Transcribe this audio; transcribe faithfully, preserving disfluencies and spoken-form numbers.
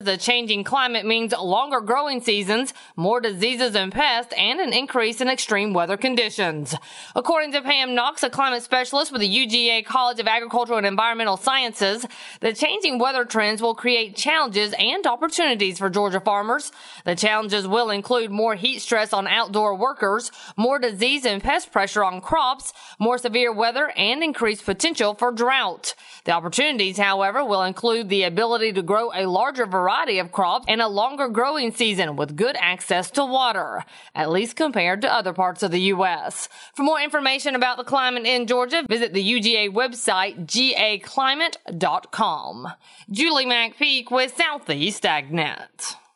The changing climate means longer growing seasons, more diseases and pests, and an increase in extreme weather conditions. According to Pam Knox, a climate specialist with the U G A College of Agricultural and Environmental Sciences, the changing weather trends will create challenges and opportunities for Georgia farmers. The challenges will include more heat stress on outdoor workers, more disease and pest pressure on crops, more severe weather, and increased potential for drought. The opportunities, however, will include the ability to grow a larger variety of crops and a longer growing season with good access to water, at least compared to other parts of the U S. For more information about the climate in Georgia, visit the U G A website, G A climate dot com. Julie McPeak with Southeast AgNet.